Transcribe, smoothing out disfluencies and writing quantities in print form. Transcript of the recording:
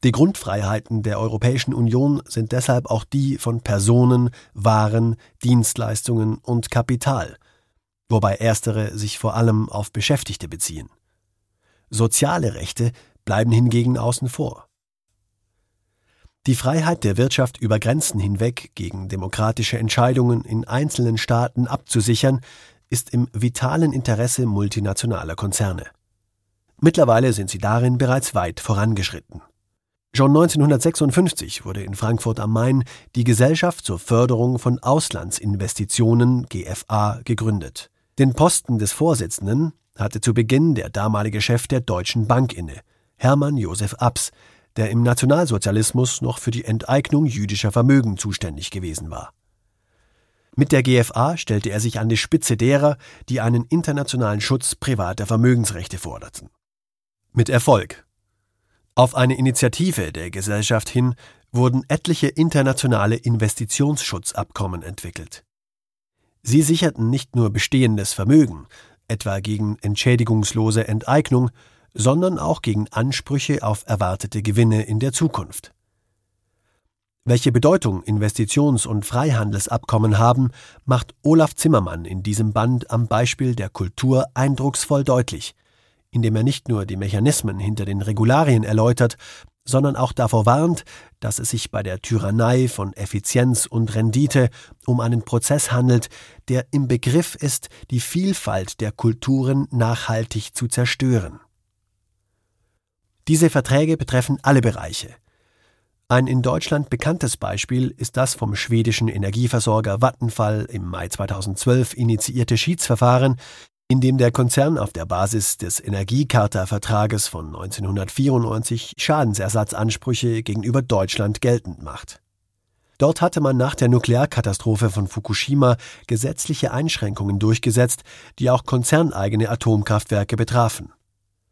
Die Grundfreiheiten der Europäischen Union sind deshalb auch die von Personen, Waren, Dienstleistungen und Kapital, wobei erstere sich vor allem auf Beschäftigte beziehen. Soziale Rechte bleiben hingegen außen vor. Die Freiheit der Wirtschaft über Grenzen hinweg gegen demokratische Entscheidungen in einzelnen Staaten abzusichern, ist im vitalen Interesse multinationaler Konzerne. Mittlerweile sind sie darin bereits weit vorangeschritten. Schon 1956 wurde in Frankfurt am Main die Gesellschaft zur Förderung von Auslandsinvestitionen GFA gegründet. Den Posten des Vorsitzenden hatte zu Beginn der damalige Chef der Deutschen Bank inne, Hermann Josef Abs, der im Nationalsozialismus noch für die Enteignung jüdischer Vermögen zuständig gewesen war. Mit der GFA stellte er sich an die Spitze derer, die einen internationalen Schutz privater Vermögensrechte forderten. Mit Erfolg. Auf eine Initiative der Gesellschaft hin wurden etliche internationale Investitionsschutzabkommen entwickelt. Sie sicherten nicht nur bestehendes Vermögen, etwa gegen entschädigungslose Enteignung, sondern auch gegen Ansprüche auf erwartete Gewinne in der Zukunft. Welche Bedeutung Investitions- und Freihandelsabkommen haben, macht Olaf Zimmermann in diesem Band am Beispiel der Kultur eindrucksvoll deutlich, indem er nicht nur die Mechanismen hinter den Regularien erläutert, sondern auch davor warnt, dass es sich bei der Tyrannei von Effizienz und Rendite um einen Prozess handelt, der im Begriff ist, die Vielfalt der Kulturen nachhaltig zu zerstören. Diese Verträge betreffen alle Bereiche. Ein in Deutschland bekanntes Beispiel ist das vom schwedischen Energieversorger Vattenfall im Mai 2012 initiierte Schiedsverfahren, in dem der Konzern auf der Basis des Energiecharta-Vertrages von 1994 Schadensersatzansprüche gegenüber Deutschland geltend macht. Dort hatte man nach der Nuklearkatastrophe von Fukushima gesetzliche Einschränkungen durchgesetzt, die auch konzerneigene Atomkraftwerke betrafen.